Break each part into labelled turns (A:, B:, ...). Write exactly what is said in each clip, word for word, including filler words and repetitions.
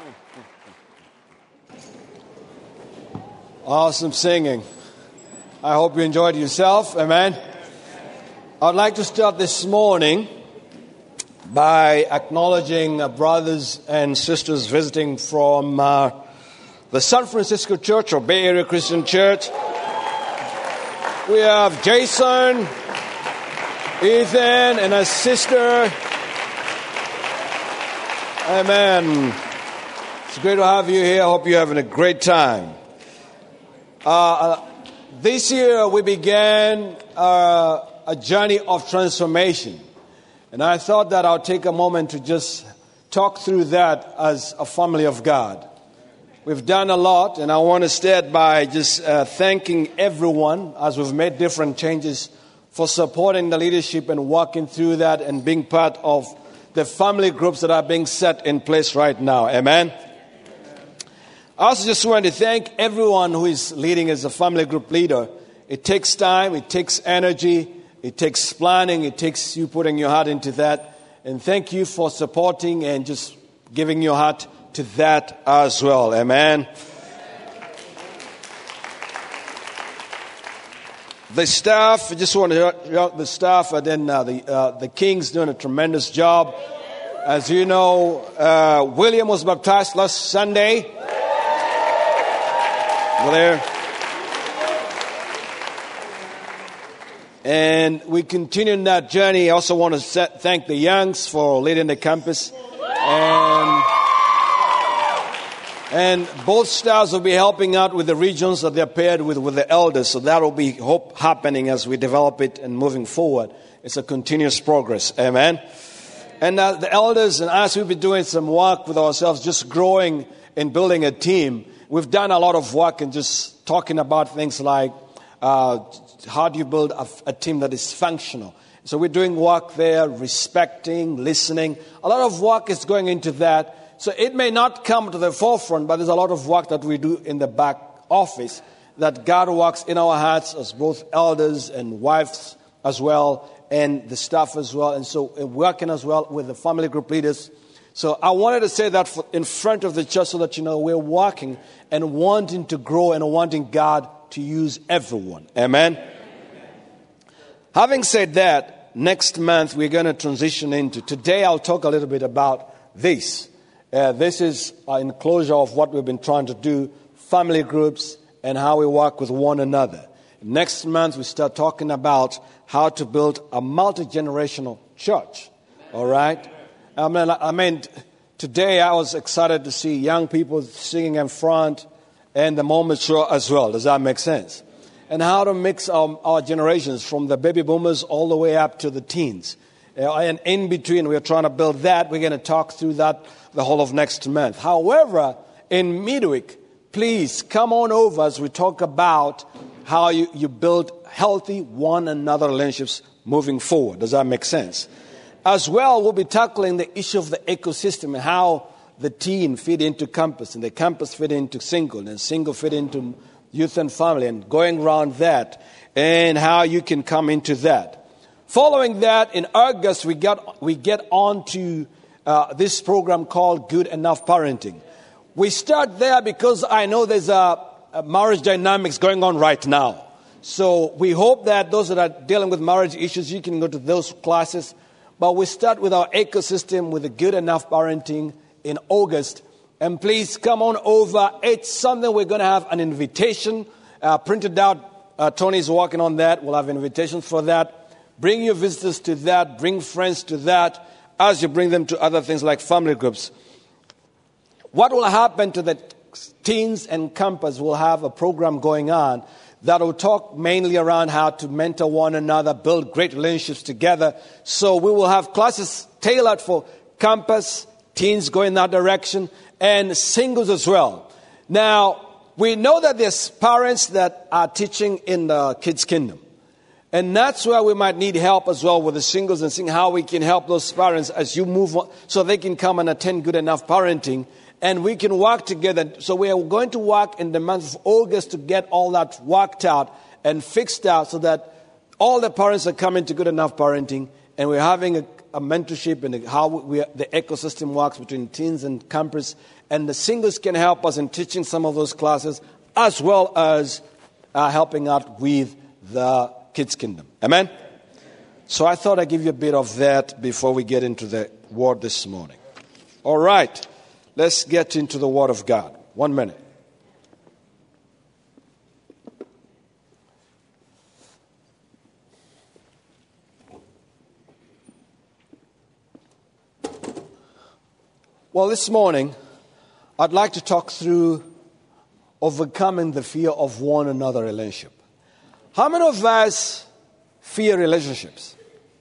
A: Awesome singing. I hope you enjoyed yourself. Amen. I'd like to start this morning by acknowledging uh, brothers and sisters visiting from uh, the San Francisco Church or Bay Area Christian Church. We have Jason, Ethan, and a sister. Amen. It's great to have you here. I hope you're having a great time. Uh, this year we began uh, a journey of transformation. And I thought that I'll take a moment to just talk through that as a family of God. We've done a lot, and I want to start by just uh, thanking everyone as we've made different changes for supporting the leadership and walking through that and being part of the family groups that are being set in place right now. Amen. I also just want to thank everyone who is leading as a family group leader. It takes time, it takes energy, it takes planning, it takes you putting your heart into that. And thank you for supporting and just giving your heart to that as well. Amen. The staff, I just want to hear the staff, and then uh, the uh, the King's doing a tremendous job. As you know, uh, William was baptized last Sunday. Over there. And we continue in that journey. I also want to set, thank the Youngs for leading the campus. And, and both staffs will be helping out with the regions that they're paired with, with the elders. So that will be hope happening as we develop it and moving forward. It's a continuous progress. Amen. And uh, the elders and us, we've been doing some work with ourselves, just growing and building a team. We've done a lot of work in just talking about things like uh, how do you build a, a team that is functional. So we're doing work there, respecting, listening. A lot of work is going into that. So it may not come to the forefront, but there's a lot of work that we do in the back office that God works in our hearts as both elders and wives as well, and the staff as well. And so uh, working as well with the family group leaders. So I wanted to say that for, in front of the church so that you know we're working and wanting to grow and wanting God to use everyone. Amen? Amen. Having said that, next month we're going to transition into, today I'll talk a little bit about this. Uh, this is an closure of what we've been trying to do, family groups and how we work with one another. Next month we start talking about how to build a multi-generational church. All right? I mean, I mean, today I was excited to see young people singing in front and the more mature as well. Does that make sense? And how to mix our, our generations from the baby boomers all the way up to the teens. Uh, and in between, we're trying to build that. We're going to talk through that the whole of next month. However, in midweek, please come on over as we talk about how you, you build healthy one another relationships moving forward. Does that make sense? As well, we'll be tackling the issue of the ecosystem and how the teen fit into campus and the campus fit into single and single fit into youth and family and going around that and how you can come into that. Following that, in August, we get, we get on to uh, this program called Good Enough Parenting. We start there because I know there's a, a marriage dynamics going on right now. So we hope that those that are dealing with marriage issues, you can go to those classes. But we start with our ecosystem with the Good Enough Parenting in August. And please come on over. It's something we're going to have an invitation uh, printed out. Uh, Tony's working on that. We'll have invitations for that. Bring your visitors to that. Bring friends to that as you bring them to other things like family groups. What will happen to the teens and campus? We'll have a program going on that will talk mainly around how to mentor one another, build great relationships together. So we will have classes tailored for campus, teens going that direction, and singles as well. Now, we know that there's parents that are teaching in the Kids Kingdom. And that's where we might need help as well with the singles and seeing how we can help those parents as you move on so they can come and attend Good Enough Parenting. And we can work together. So we are going to work in the month of August to get all that worked out and fixed out so that all the parents are coming to Good Enough Parenting. And we're having a, a mentorship and how we, the ecosystem works between teens and campers. And the singles can help us in teaching some of those classes, as well as uh, helping out with the Kids Kingdom. Amen? So I thought I'd give you a bit of that before we get into the Word this morning. All right. Let's get into the Word of God. One minute. Well, this morning, I'd like to talk through overcoming the fear of one another relationship. How many of us fear relationships?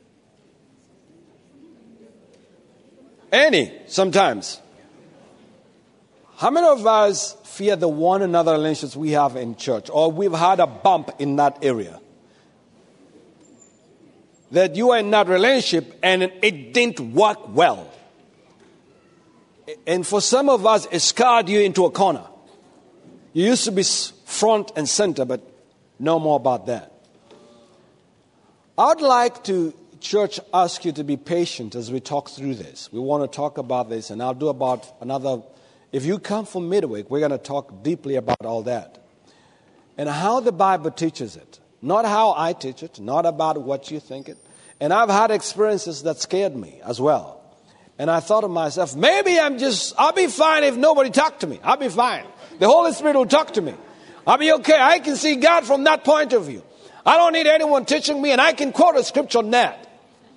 A: Any, sometimes. How many of us fear the one another relationships we have in church, or we've had a bump in that area? That you are in that relationship and it didn't work well. And for some of us, it scarred you into a corner. You used to be front and center, but no more about that. I'd like to, church, ask you to be patient as we talk through this. We want to talk about this, and I'll do about another. If you come from midweek, we're going to talk deeply about all that. And how the Bible teaches it. Not how I teach it, not about what you think it. And I've had experiences that scared me as well. And I thought to myself, maybe I'm just, I'll be fine if nobody talked to me. I'll be fine. The Holy Spirit will talk to me. I'll be okay. I can see God from that point of view. I don't need anyone teaching me, and I can quote a scripture on that.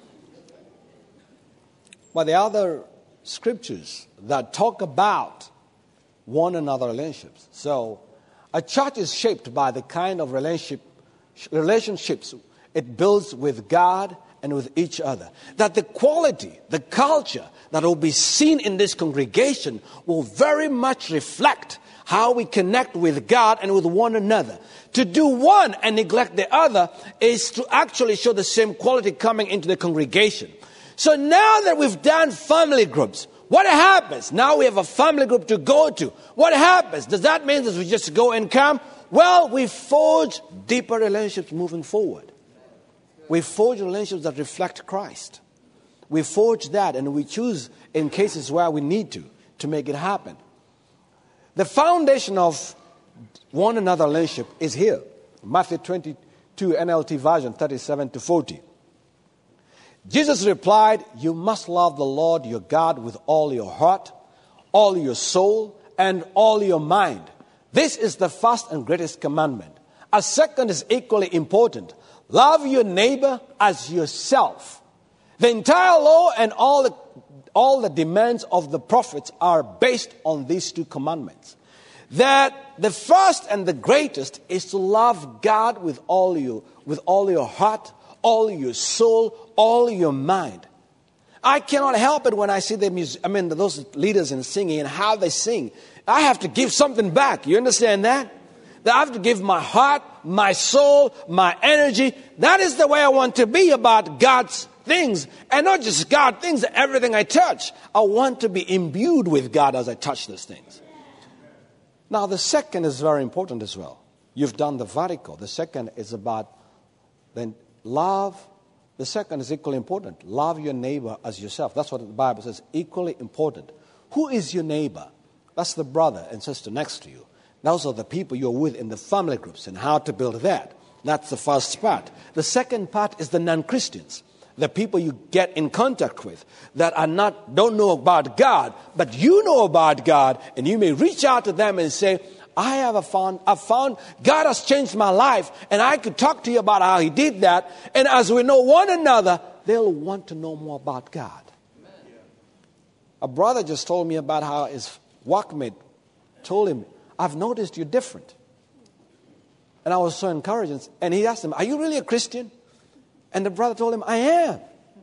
A: But the other scriptures that talk about one another relationships. So a church is shaped by the kind of relationship relationships it builds with God and with each other. That the quality, the culture that will be seen in this congregation will very much reflect how we connect with God and with one another. To do one and neglect the other is to actually show the same quality coming into the congregation. So now that we've done family groups, what happens? Now we have a family group to go to. What happens? Does that mean that we just go and come? Well, we forge deeper relationships moving forward. We forge relationships that reflect Christ. We forge that, and we choose in cases where we need to, to make it happen. The foundation of one another relationship is here. Matthew twenty-two, N L T version, thirty-seven to forty. Jesus replied, "You must love the Lord your God with all your heart, all your soul, and all your mind. This is the first and greatest commandment. A second is equally important. Love your neighbor as yourself." The entire law and all the, all the demands of the prophets are based on these two commandments. That the first and the greatest is to love God with all you, with all your heart, all your soul, all your mind. I cannot help it when I see the music, I mean those leaders in singing and how they sing. I have to give something back. You understand that? That I have to give my heart, my soul, my energy. That is the way I want to be about God's things. And not just God things, everything I touch. I want to be imbued with God as I touch those things. Now the second is very important as well. You've done the vertical. The second is about then love. The second is equally important. Love your neighbor as yourself. That's what the Bible says, equally important. Who is your neighbor? That's the brother and sister next to you. Those are the people you're with in the family groups and how to build that. That's the first part. The second part is the non-Christians, the people you get in contact with that are not, don't know about God, but you know about God, and you may reach out to them and say, I have a found, I've found God has changed my life, and I could talk to you about how He did that. And as we know one another, they'll want to know more about God. Amen. A brother just told me about how his workmate told him, I've noticed you're different. And I was so encouraged. And he asked him, are you really a Christian? And the brother told him, I am.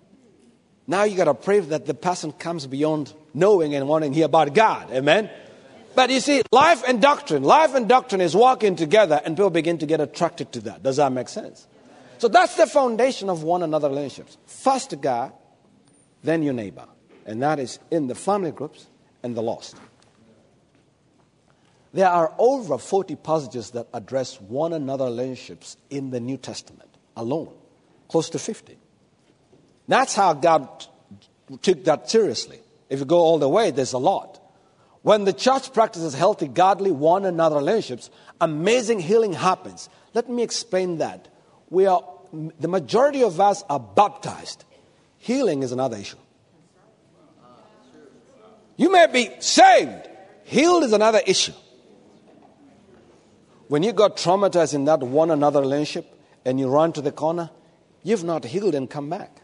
A: Now you got to pray that the person comes beyond knowing and wanting to hear about God. Amen? But you see, life and doctrine, life and doctrine is walking together, and people begin to get attracted to that. Does that make sense? So that's the foundation of one another relationships. First God, then your neighbor. And that is in the family groups and the lost. There are over forty passages that address one another relationships in the New Testament alone. Close to fifty. That's how God took that seriously. If you go all the way, there's a lot. When the church practices healthy, godly, one another relationships, amazing healing happens. Let me explain that. We are, the majority of us are baptized. Healing is another issue. You may be saved. Healed is another issue. When you got traumatized in that one another relationship and you run to the corner, you've not healed and come back.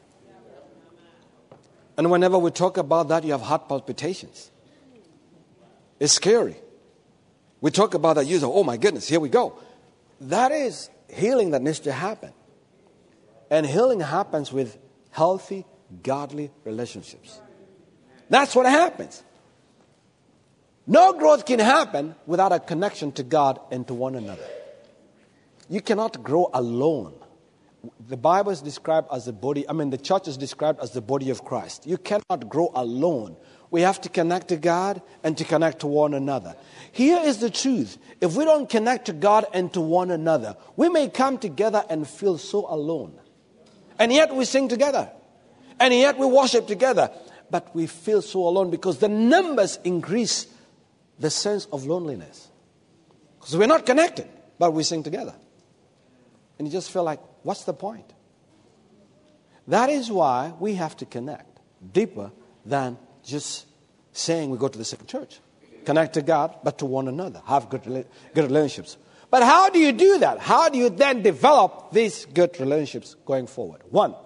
A: And whenever we talk about that, you have heart palpitations. It's scary. We talk about that, you say, oh my goodness, here we go. That is healing that needs to happen. And healing happens with healthy, godly relationships. That's what happens. No growth can happen without a connection to God and to one another. You cannot grow alone. The Bible is described as the body, I mean the church is described as the body of Christ. You cannot grow alone. We have to connect to God and to connect to one another. Here is the truth. If we don't connect to God and to one another, we may come together and feel so alone. And yet we sing together. And yet we worship together. But we feel so alone because the numbers increase the sense of loneliness. Because we're not connected, but we sing together. And you just feel like, what's the point? That is why we have to connect deeper than just saying we go to the same church. Connect to God, but to one another. Have good, good relationships. But how do you do that? How do you then develop these good relationships going forward? One,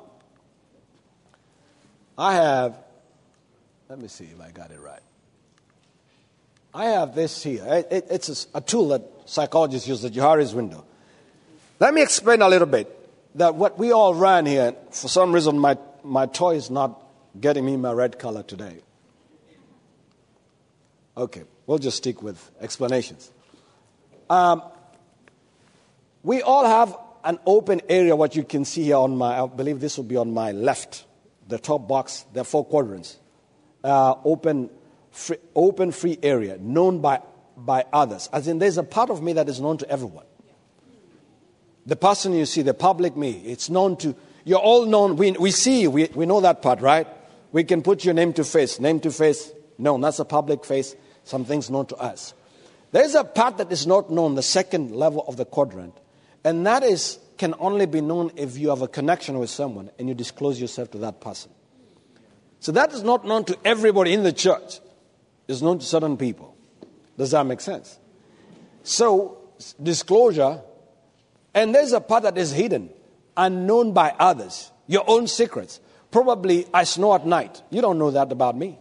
A: I have, let me see if I got it right. I have this here. It, it, it's a, a tool that psychologists use, the Johari's window. Let me explain a little bit that what we all ran here, for some reason my, my toy is not getting me my red color today. Okay, we'll just stick with explanations. Um, we all have an open area, what you can see here on my, I believe this will be on my left, the top box, there are four quadrants. Uh, open, free, open free area, known by, by others. As in there's a part of me that is known to everyone. The person you see, the public me, it's known to, you're all known, we, we see you, we, we know that part, right? We can put your name to face, name to face, known, that's a public face, something's known to us. There's a part that is not known, the second level of the quadrant, and that is, can only be known if you have a connection with someone and you disclose yourself to that person. So that is not known to everybody in the church. It's known to certain people. Does that make sense? So, disclosure. And there's a part that is hidden, unknown by others, your own secrets. Probably, I snore at night. You don't know that about me.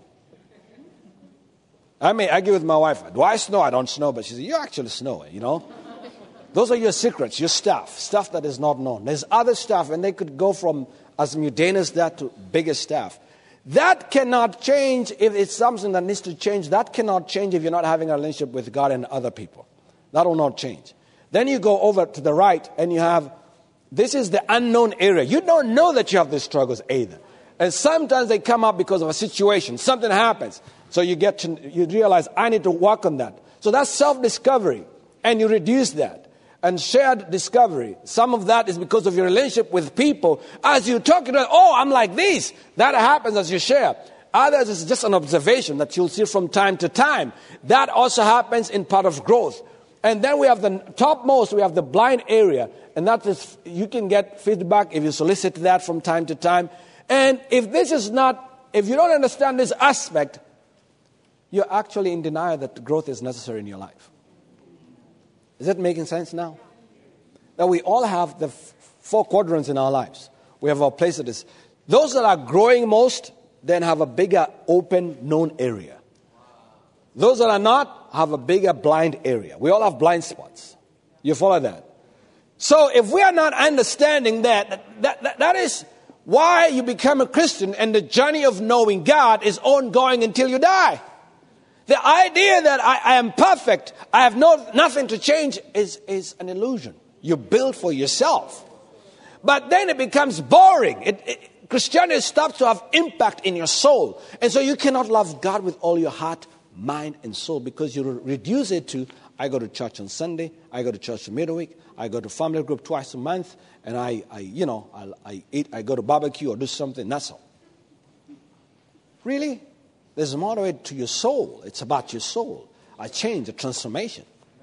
A: I may argue with my wife. Do I snore? I don't snore. But she says, you actually snore, you know. Those are your secrets, your stuff, stuff that is not known. There's other stuff, and they could go from as mundane as that to bigger stuff. That cannot change if it's something that needs to change. That cannot change if you're not having a relationship with God and other people. That will not change. Then you go over to the right and you have, this is the unknown area. You don't know that you have these struggles either. And sometimes they come up because of a situation. Something happens. So you get to, you realize, I need to work on that. So that's self-discovery. And you reduce that. And shared discovery. Some of that is because of your relationship with people. As you talk about, oh, I'm like this. That happens as you share. Others is just an observation that you'll see from time to time. That also happens in part of growth. And then we have the topmost, we have the blind area. And that is, you can get feedback if you solicit that from time to time. And if this is not, if you don't understand this aspect, you're actually in denial that growth is necessary in your life. Is that making sense now? That we all have the f- four quadrants in our lives. We have our place that is, those that are growing most, then have a bigger open known area. Those that are not have a bigger blind area. We all have blind spots. You follow that? So if we are not understanding that, that, that, that is why you become a Christian, and the journey of knowing God is ongoing until you die. The idea that I, I am perfect, I have no, nothing to change is, is an illusion. You build for yourself. But then it becomes boring. It, it, Christianity stops to have impact in your soul. And so you cannot love God with all your heart, mind, and soul, because you reduce it to, I go to church on Sunday, I go to church midweek, I go to family group twice a month, and I, I you know, I, I eat, I go to barbecue or do something, that's all. Really? There's more to it to your soul. It's about your soul. A change, a transformation.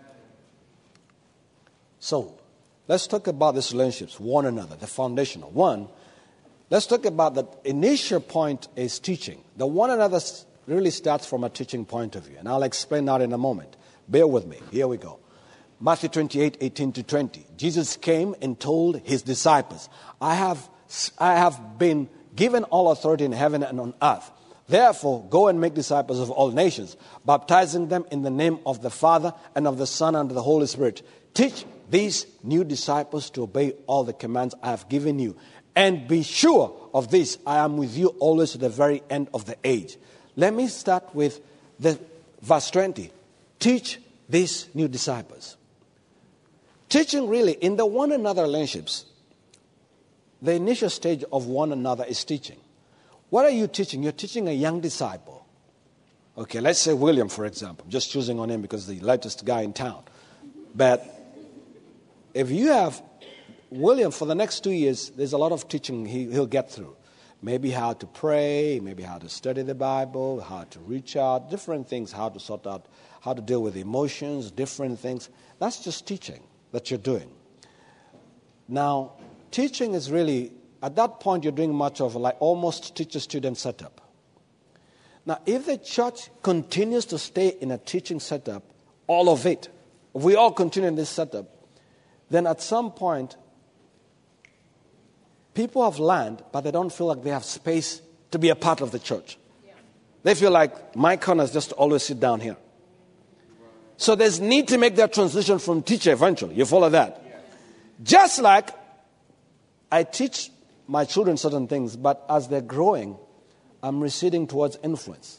A: So, let's talk about these relationships, one another, the foundational. One, let's talk about the initial point is teaching. The one another really starts from a teaching point of view. And I'll explain that in a moment. Bear with me. Here we go. Matthew twenty-eight, eighteen to twenty. Jesus came and told his disciples, I have, I have been given all authority in heaven and on earth. Therefore, go and make disciples of all nations, baptizing them in the name of the Father and of the Son and of the Holy Spirit. Teach these new disciples to obey all the commands I have given you. And be sure of this, I am with you always to the very end of the age. Let me start with the verse twenty. Teach these new disciples. Teaching really, in the one another relationships, the initial stage of one another is teaching. What are you teaching? You're teaching a young disciple. Okay, let's say William, for example. I'm just choosing on him because he's the latest guy in town. But if you have William for the next two years, there's a lot of teaching he, he'll get through. Maybe how to pray, maybe how to study the Bible, how to reach out, different things, how to sort out, how to deal with emotions, different things. That's just teaching that you're doing. Now, teaching is really, at that point, you're doing much of like almost teacher-student setup. Now, if the church continues to stay in a teaching setup, all of it, if we all continue in this setup, then at some point, people have learned, but they don't feel like they have space to be a part of the church. Yeah. They feel like my corner is just to always sit down here. So there's need to make that transition from teacher eventually. You follow that? Yes. Just like I teach my children certain things, but as they're growing, I'm receding towards influence.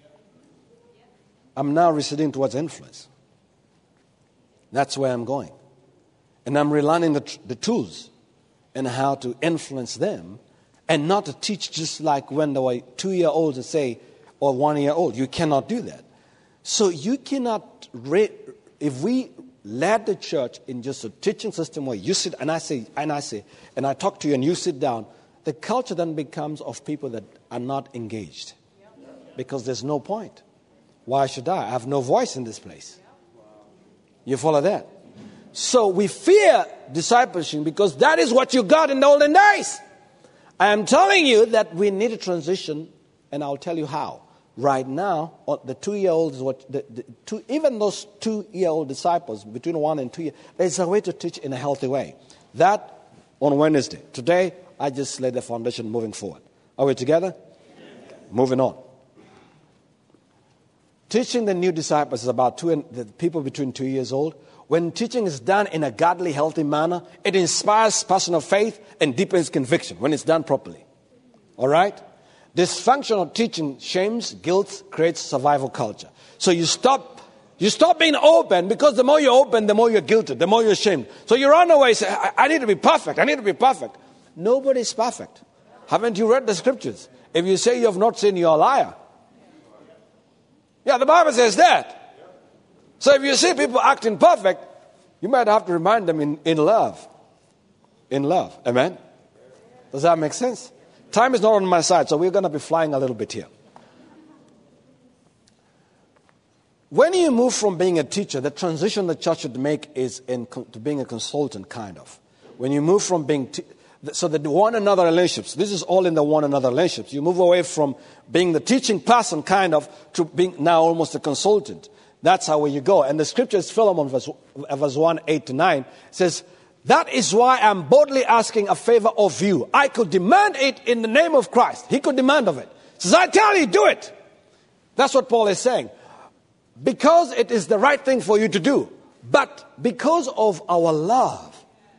A: I'm now receding towards influence. That's where I'm going. And I'm relearning the, the tools and how to influence them and not to teach just like when they were two-year-olds and say, or one-year-old. You cannot do that. So you cannot, re- if we led the church in just a teaching system where you sit and I say, and I say, and I talk to you and you sit down, the culture then becomes of people that are not engaged. Because there's no point. Why should I? I have no voice in this place. You follow that? So we fear discipleship because that is what you got in the olden days. I am telling you that we need a transition, and I'll tell you how. Right now, the two-year-olds, what the, the two, even those two-year-old disciples, between one and two years, there's a way to teach in a healthy way. That on Wednesday. Today, I just laid the foundation moving forward. Are we together? Yes. Moving on. Teaching the new disciples is about two and the people between two years old. When teaching is done in a godly, healthy manner, it inspires personal faith and deepens conviction when it's done properly. All right? Dysfunctional teaching shames, guilt, creates survival culture. So you stop, you stop being open because the more you're open, the more you're guilted, the more you're ashamed. So you run away and say, I, I need to be perfect. I need to be perfect. Nobody's perfect. Haven't you read the scriptures? If you say you have not sinned, you're a liar. Yeah, the Bible says that. So if you see people acting perfect, you might have to remind them in, in love. In love. Amen? Does that make sense? Time is not on my side, so we're going to be flying a little bit here. When you move from being a teacher, the transition the church should make is in, to being a consultant, kind of. When you move from being... Te- so the one another relationships, this is all in the one another relationships. You move away from being the teaching person, kind of, to being now almost a consultant. That's how you go. And the scripture is Philemon, verse, verse one, eight to nine, says... That is why I'm boldly asking a favor of you. I could demand it in the name of Christ. He could demand of it. He says, I tell you, do it. That's what Paul is saying. Because it is the right thing for you to do. But because of our love,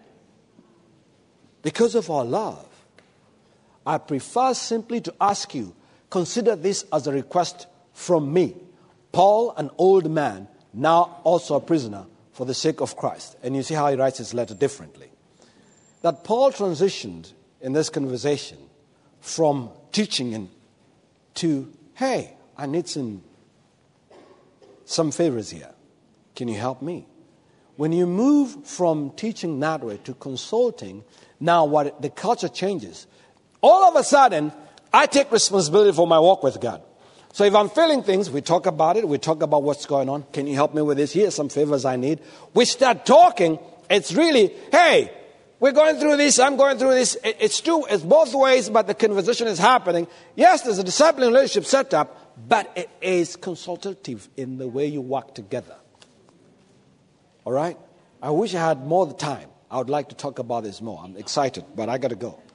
A: because of our love, I prefer simply to ask you, consider this as a request from me, Paul, an old man, now also a prisoner, for the sake of Christ. And you see how he writes his letter differently. That Paul transitioned in this conversation from teaching and to, hey, I need some, some favors here. Can you help me? When you move from teaching that way to consulting, now what the culture changes. All of a sudden, I take responsibility for my walk with God. So if I'm feeling things, we talk about it. We talk about what's going on. Can you help me with this? Here are some favors I need. We start talking. It's really, hey, we're going through this. I'm going through this. It's two, it's both ways, but the conversation is happening. Yes, there's a discipling relationship set up, but it is consultative in the way you work together. All right? I wish I had more time. I would like to talk about this more. I'm excited, but I got to go.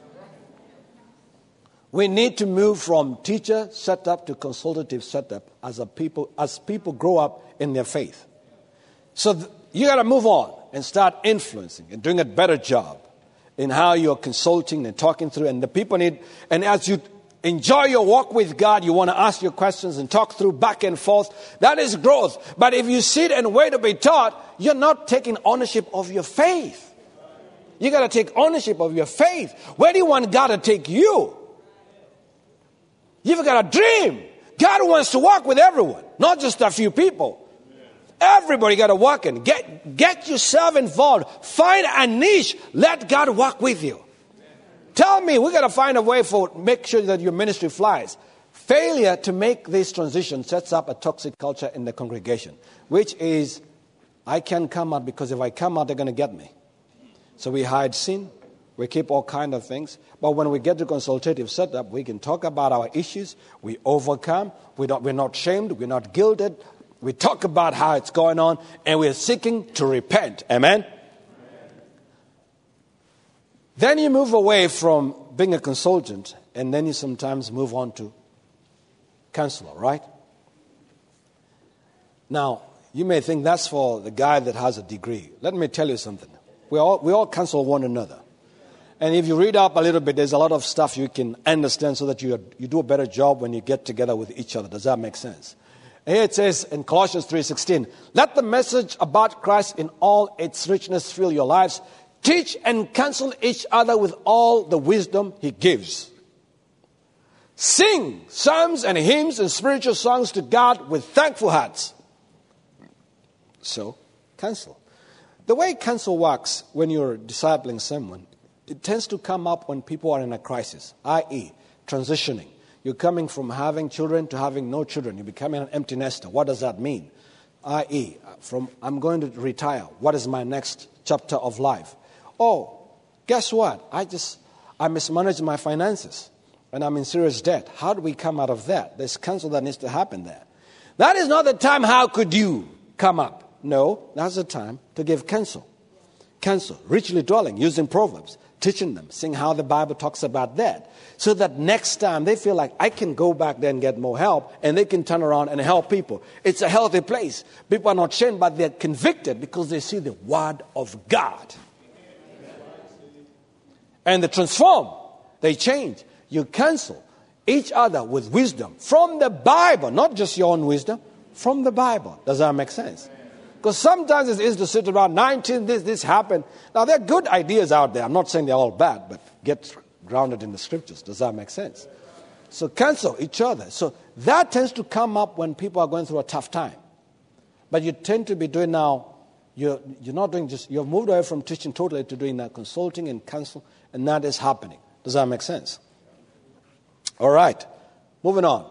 A: We need to move from teacher setup to consultative setup as a people as people grow up in their faith. So th- you got to move on and start influencing and doing a better job in how you're consulting and talking through. And the people need, and as you enjoy your walk with God, you want to ask your questions and talk through back and forth. That is growth. But if you sit and wait to be taught, you're not taking ownership of your faith. You got to take ownership of your faith. Where do you want God to take you? You've got a dream. God wants to walk with everyone, not just a few people. Everybody got to walk in. Get, get yourself involved. Find a niche. Let God walk with you. Tell me, we got to find a way for, make sure that your ministry flies. Failure to make this transition sets up a toxic culture in the congregation, which is, I can't come out because if I come out, they're going to get me. So we hide sin. We keep all kind of things. But when we get to consultative setup, we can talk about our issues. We overcome. We don't, we're not shamed. We're not guilted. We talk about how it's going on. And we're seeking to repent. Amen? Amen? Then you move away from being a consultant. And then you sometimes move on to counselor, right? Now, you may think that's for the guy that has a degree. Let me tell you something. We all, we all counsel one another. And if you read up a little bit, there's a lot of stuff you can understand so that you you do a better job when you get together with each other. Does that make sense? Here it says in Colossians three sixteen, let the message about Christ in all its richness fill your lives. Teach and counsel each other with all the wisdom he gives. Sing psalms and hymns and spiritual songs to God with thankful hearts. So, counsel. The way counsel works when you're discipling someone, it tends to come up when people are in a crisis, that is, transitioning. You're coming from having children to having no children. You're becoming an empty nester. What does that mean? that is, from I'm going to retire. What is my next chapter of life? Oh, guess what? I just, I mismanaged my finances and I'm in serious debt. How do we come out of that? There's counsel that needs to happen there. That is not the time, how could you come up? No, that's the time to give counsel. Counsel, richly dwelling, using Proverbs. Teaching them, seeing how the Bible talks about that. So that next time they feel like I can go back there and get more help and they can turn around and help people. It's a healthy place. People are not shamed, but they're convicted because they see the Word of God. And they transform. They change. You counsel each other with wisdom from the Bible, not just your own wisdom, from the Bible. Does that make sense? Because sometimes it's easy to sit around, nineteen, this, this happened. Now, there are good ideas out there. I'm not saying they're all bad, but get grounded in the scriptures. Does that make sense? So counsel each other. So that tends to come up when people are going through a tough time. But you tend to be doing now, you're, you're not doing just, you've moved away from teaching totally to doing that consulting and counsel, and that is happening. Does that make sense? All right. Moving on.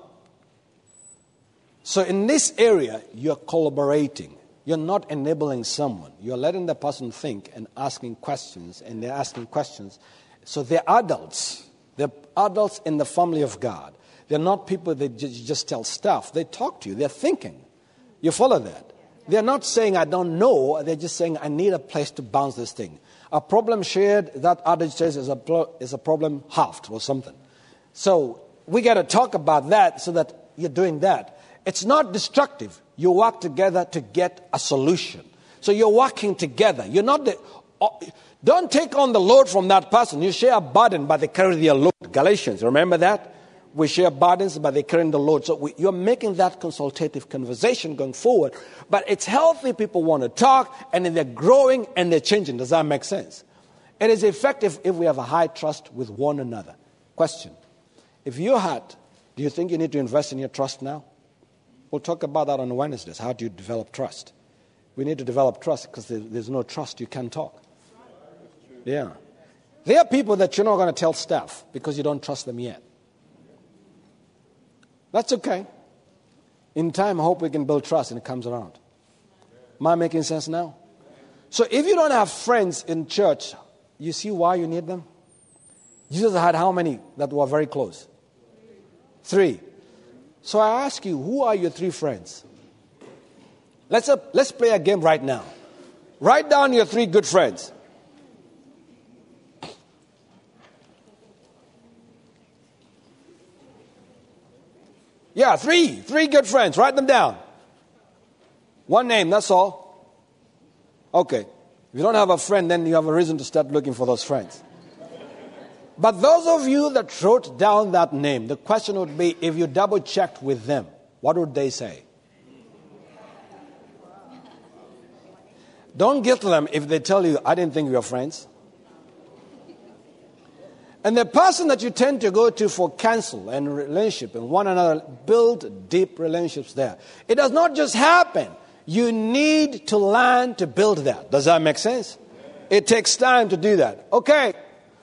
A: So in this area, you're collaborating. You're not enabling someone. You're letting the person think and asking questions, and they're asking questions. So they're adults. They're adults in the family of God. They're not people that you just tell stuff. They talk to you. They're thinking. You follow that? They're not saying, I don't know. They're just saying, I need a place to bounce this thing. A problem shared, that adage says, is a, is a problem halved or something. So we got to talk about that so that you're doing that. It's not destructive. You work together to get a solution. So you're working together. You're not the, don't take on the load from that person. You share a burden, but they carry their load. Galatians, remember that? We share burdens, but they carry the load. So we, you're making that consultative conversation going forward. But it's healthy. People want to talk, and then they're growing and they're changing. Does that make sense? It is effective if we have a high trust with one another. Question. If you had, do you think you need to invest in your trust now? We'll talk about that on Wednesdays. How do you develop trust? We need to develop trust because there's no trust. You can't talk. Yeah. There are people that you're not going to tell stuff because you don't trust them yet. That's okay. In time, I hope we can build trust and it comes around. Am I making sense now? So if you don't have friends in church, you see why you need them? Jesus had how many that were very close? Three. So I ask you, who are your three friends? Let's, uh, let's play a game right now. Write down your three good friends. Yeah, three. Three good friends. Write them down. One name, that's all. Okay. If you don't have a friend, then you have a reason to start looking for those friends. But those of you that wrote down that name, the question would be, if you double checked with them, what would they say? Don't guilt them if they tell you, I didn't think we were friends. And the person that you tend to go to for counsel and relationship and one another, build deep relationships there. It does not just happen. You need to learn to build that. Does that make sense? It takes time to do that. Okay.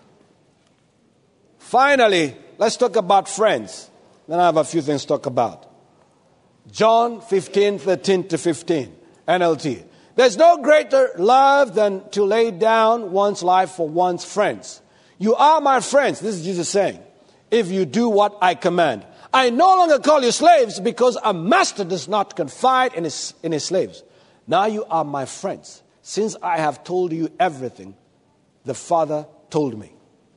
A: Finally, let's talk about friends. Then I have a few things to talk about. John fifteen, thirteen to fifteen, N L T. There's no greater love than to lay down one's life for one's friends. You are my friends, this is Jesus saying, if you do what I command. I no longer call you slaves because a master does not confide in his, in his slaves. Now you are my friends, since I have told you everything the Father told me.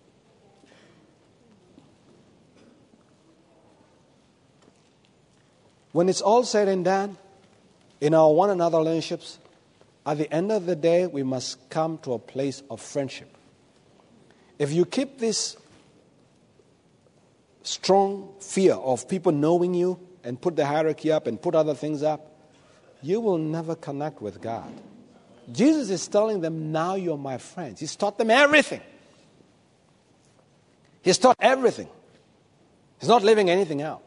A: When it's all said and done, in our one another relationships, at the end of the day, we must come to a place of friendship. If you keep this strong fear of people knowing you and put the hierarchy up and put other things up, you will never connect with God. Jesus is telling them, now you're my friends. He's taught them everything. He's taught everything. He's not leaving anything out.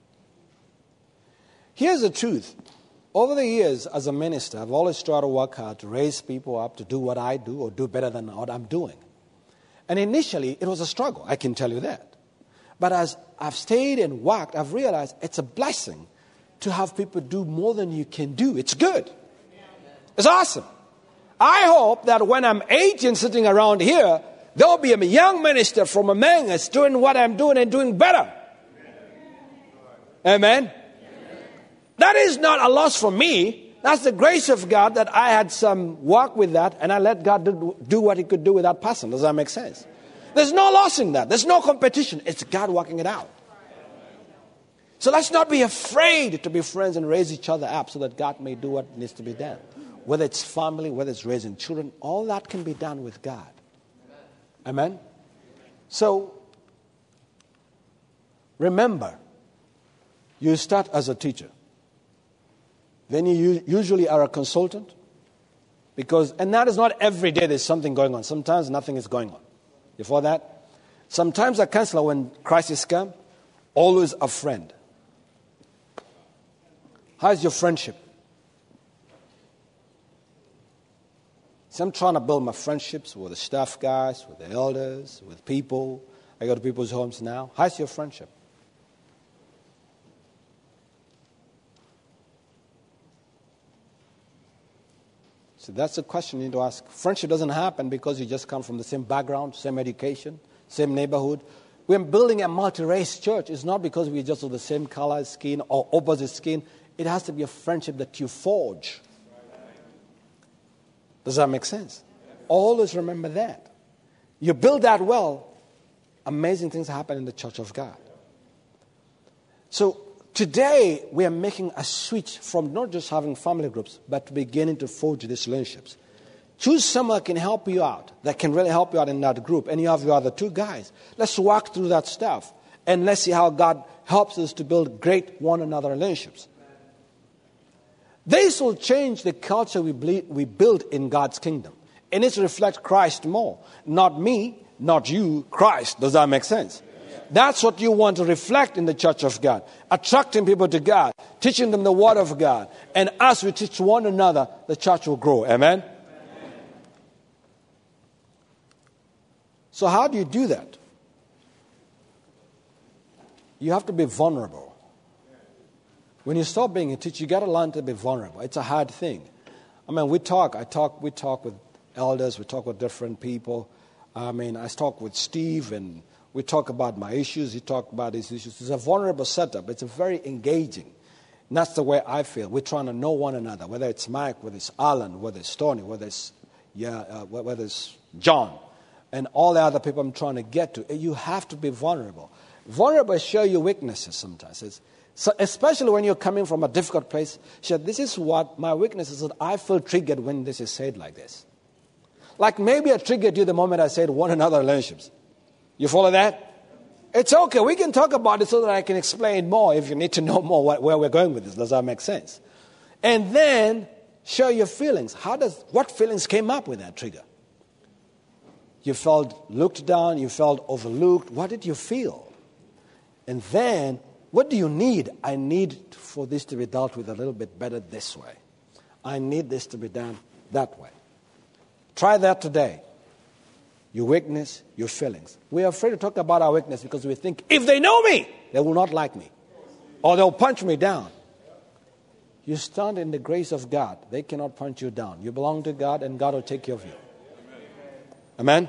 A: Here's the truth. Over the years, as a minister, I've always tried to work hard to raise people up to do what I do or do better than what I'm doing. And initially, it was a struggle, I can tell you that. But as I've stayed and worked, I've realized it's a blessing to have people do more than you can do. It's good. It's awesome. I hope that when I'm eighty and sitting around here, there will be a young minister from among us doing what I'm doing and doing better. Amen? That is not a loss for me. That's the grace of God that I had some work with that and I let God do, do what he could do with that person. Does that make sense? There's no loss in that. There's no competition. It's God working it out. So let's not be afraid to be friends and raise each other up so that God may do what needs to be done. Whether it's family, whether it's raising children, all that can be done with God. Amen? So, remember, you start as a teacher. Then you usually are a consultant. Because, and that is not every day there's something going on. Sometimes nothing is going on. Before that, sometimes a counselor when crisis come, always a friend. How's your friendship? So I'm trying to build my friendships with the staff guys, with the elders, with people. I go to people's homes now. How's your friendship? So that's the question you need to ask. Friendship doesn't happen because you just come from the same background, same education, same neighborhood. We're building a multi-race church. It's not because we're just of the same color, skin, or opposite skin. It has to be a friendship that you forge. Does that make sense? Always remember that. You build that well, amazing things happen in the church of God. So today, we are making a switch from not just having family groups, but beginning to forge these relationships. Choose someone that can help you out, that can really help you out in that group. And you have your other two guys. Let's walk through that stuff. And let's see how God helps us to build great one another relationships. This will change the culture we, ble- we build in God's kingdom. And it's reflect Christ more. Not me, not you, Christ. Does that make sense? That's what you want to reflect in the church of God. Attracting people to God. Teaching them the word of God. And as we teach one another, the church will grow. Amen? Amen. So how do you do that? You have to be vulnerable. When you stop being a teacher, you got to learn to be vulnerable. It's a hard thing. I mean, we talk. I talk. We talk with elders. We talk with different people. I mean, I talk with Steve, and we talk about my issues. He talk about his issues. It's a vulnerable setup. It's a very engaging. And that's the way I feel. We're trying to know one another, whether it's Mike, whether it's Alan, whether it's Tony, whether it's yeah, uh, whether it's John, and all the other people I'm trying to get to. You have to be vulnerable. Vulnerable show your weaknesses sometimes. It's, so especially when you're coming from a difficult place. Share, this is what my weakness is, that I feel triggered when this is said like this. Like maybe I triggered you the moment I said one another relationships. You follow that? It's okay. We can talk about it so that I can explain more if you need to know more what, where we're going with this. Does that make sense? And then share your feelings. How does what feelings came up with that trigger? You felt looked down. You felt overlooked. What did you feel? And then, what do you need? I need for this to be dealt with a little bit better this way. I need this to be done that way. Try that today. Your weakness, your feelings. We are afraid to talk about our weakness because we think, if they know me, they will not like me. Or they'll punch me down. You stand in the grace of God. They cannot punch you down. You belong to God, and God will take care of you. Amen?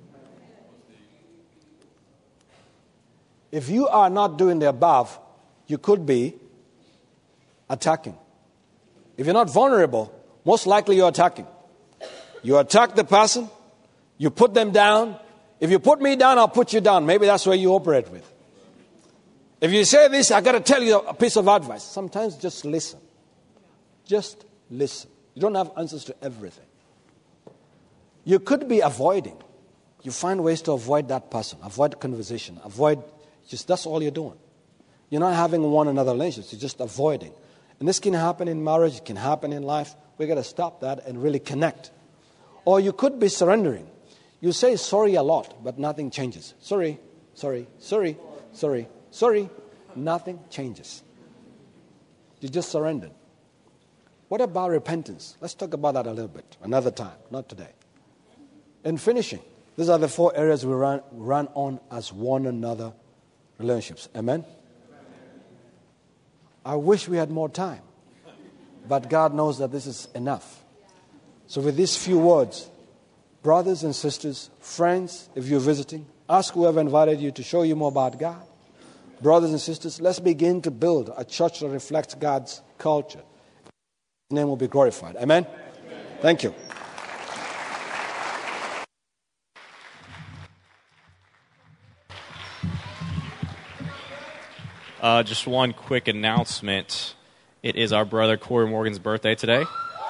A: If you are not doing the above, you could be attacking. If you're not vulnerable, most likely you're attacking. You attack the person. You put them down. If you put me down, I'll put you down. Maybe that's where you operate with. If you say this, I got to tell you a piece of advice. Sometimes just listen. Just listen. You don't have answers to everything. You could be avoiding. You find ways to avoid that person. Avoid conversation. Avoid, just that's all you're doing. You're not having one another relationships. You're just avoiding. And this can happen in marriage. It can happen in life. We've got to stop that and really connect. Or you could be surrendering. You say sorry a lot, but nothing changes. Sorry, sorry, sorry, sorry, sorry. Nothing changes. You just surrendered. What about repentance? Let's talk about that a little bit, another time, not today. And finishing. These are the four areas we run, run on as one another relationships. Amen? I wish we had more time. But God knows that this is enough. So with these few words, brothers and sisters, friends, if you're visiting, ask whoever invited you to show you more about God. Brothers and sisters, let's begin to build a church that reflects God's culture. His name will be glorified. Amen? Amen. Thank you.
B: Uh, just one quick announcement. It is our brother Corey Morgan's birthday today.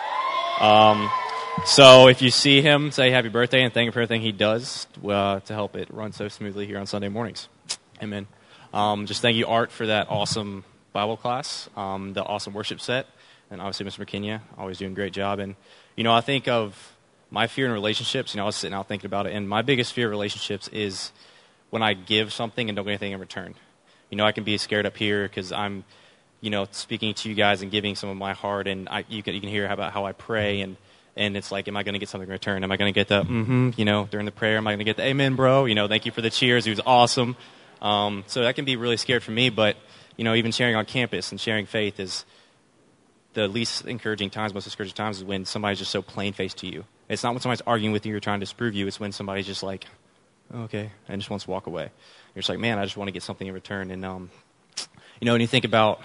B: Um, so if you see him, say happy birthday and thank him for everything he does uh, to help it run so smoothly here on Sunday mornings. Amen. Um, just thank you, Art, for that awesome Bible class, um, the awesome worship set, and obviously Mister McKinney, always doing a great job. And, you know, I think of my fear in relationships. You know, I was sitting out thinking about it, and my biggest fear of relationships is when I give something and don't get anything in return. You know, I can be scared up here because I'm, you know, speaking to you guys and giving some of my heart, and I, you can you can hear about how I pray, and, and it's like, am I going to get something in return? Am I going to get the mm-hmm, you know, during the prayer? Am I going to get the amen, bro? You know, thank you for the cheers. It was awesome. Um, so that can be really scared for me, but, you know, even sharing on campus and sharing faith is the least encouraging times, most discouraging times is when somebody's just so plain-faced to you. It's not when somebody's arguing with you or trying to disprove you. It's when somebody's just like, oh, okay, and just wants to walk away. You're just like, man, I just want to get something in return. And, um, you know, when you think about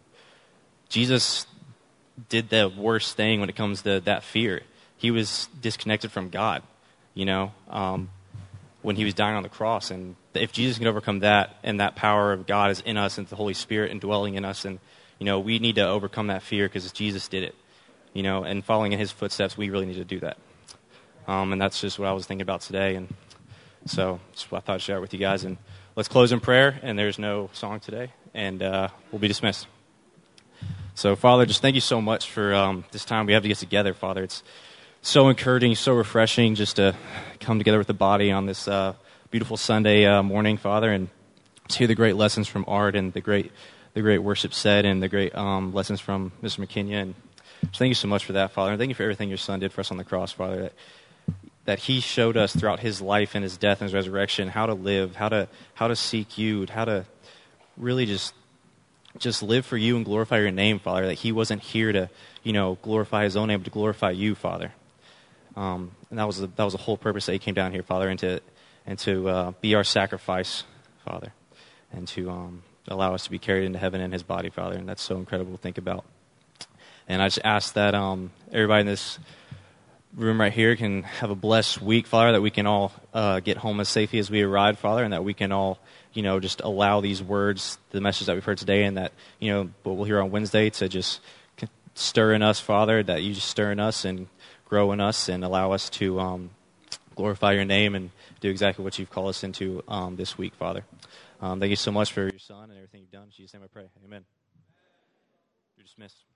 B: Jesus did the worst thing when it comes to that fear. He was disconnected from God, you know, um, when he was dying on the cross. And if Jesus can overcome that, and that power of God is in us and the Holy Spirit and dwelling in us, and, you know, we need to overcome that fear because Jesus did it, you know, and following in his footsteps, we really need to do that. Um, and that's just what I was thinking about today. And so that's what I thought I'd share with you guys. And let's close in prayer. And there's no song today. And uh, we'll be dismissed. So, Father, just thank you so much for um, this time we have to get together, Father. It's so encouraging, so refreshing just to come together with the body on this uh, beautiful Sunday uh, morning, Father, and to hear the great lessons from Art and the great the great worship set and the great um, lessons from Mister McKinney. And just thank you so much for that, Father. And thank you for everything your Son did for us on the cross, Father, that, that he showed us throughout his life and his death and his resurrection how to live, how to how to seek you, how to really just just live for you and glorify your name, Father, that he wasn't here to, you know, glorify his own name, but to glorify you, Father. Um, and that was the, that was the whole purpose that he came down here, Father, and to and to uh, be our sacrifice, Father, and to um, allow us to be carried into heaven in his body, Father. And that's so incredible to think about. And I just ask that um, everybody in this room right here can have a blessed week, Father, that we can all uh, get home as safely as we arrived, Father, and that we can all, you know, just allow these words, the message that we've heard today, and that, you know, what we'll hear on Wednesday, to just stir in us, Father, that you just stir in us and grow in us and allow us to um, glorify your name and do exactly what you've called us into um, this week, Father. Um, thank you so much for your son and everything you've done. In Jesus' name I pray. Amen. You're dismissed.